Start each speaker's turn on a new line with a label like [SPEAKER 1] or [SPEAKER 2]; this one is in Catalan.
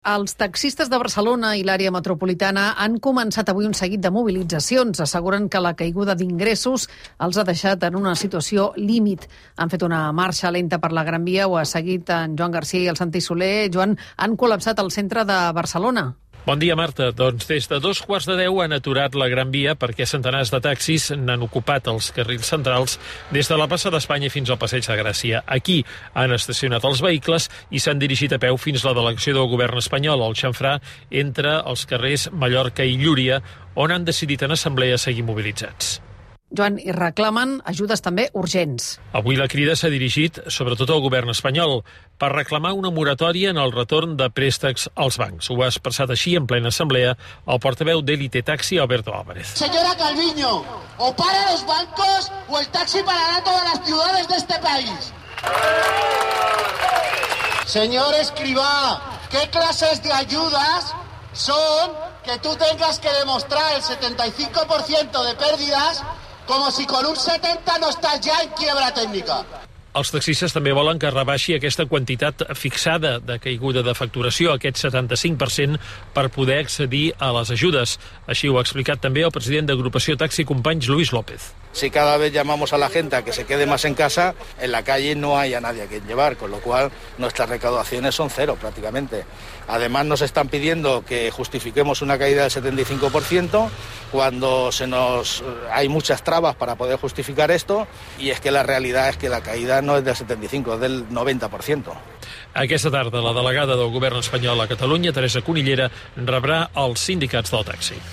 [SPEAKER 1] Els taxistes de Barcelona i l'àrea metropolitana han començat avui un seguit de mobilitzacions. Asseguren que la caiguda d'ingressos els ha deixat en una situació límit. Han fet una marxa lenta per la Gran Via, ho ha seguit en Joan Garcia i el Santi Soler. Joan, han col·lapsat el centre de Barcelona.
[SPEAKER 2] Bon dia, Marta. Doncs des de 2:15 han aturat la Gran Via perquè centenars de taxis n'han ocupat els carrils centrals des de la plaça d'Espanya fins al Passeig de Gràcia. Aquí han estacionat els vehicles i s'han dirigit a peu fins a la delegació del govern espanyol, al xamfrà entre els carrers Mallorca i Llúria, on han decidit en assemblea seguir mobilitzats.
[SPEAKER 1] Joan, i reclamen ajudes també urgents.
[SPEAKER 2] Avui la crida s'ha dirigit sobretot al govern espanyol per reclamar una moratòria en el retorn de préstecs als bancs. Ho ha expressat així en plena assemblea el portaveu d'Élite Taxi, Alberto Álvarez.
[SPEAKER 3] Señora Calviño, o para los bancos o el taxi parará todas las ciudades de este país. Señor Escrivá, ¿qué clases de ayudas son que tú tengas que demostrar el 75% de pérdidas como si con un 70 no estás ya en quiebra técnica?
[SPEAKER 2] Els taxistes també volen que es rebaixi aquesta quantitat fixada de caiguda de facturació, aquest 75%, per poder accedir a les ajudes. Així ho ha explicat també el president d'Agrupació Taxi Companys, Luis López.
[SPEAKER 4] Si cada vez llamamos a la gente a que se quede más en casa, en la calle no hay a nadie a quien llevar, con lo cual nuestras recaudaciones son cero prácticamente. Además nos están pidiendo que justifiquemos una caída del 75% cuando hay muchas trabas para poder justificar esto, y es que la realidad es que la caída no es del 75%, es del 90%.
[SPEAKER 2] Aquesta tarda la delegada del govern espanyol a Catalunya, Teresa Cunillera, rebrà els sindicats del taxi.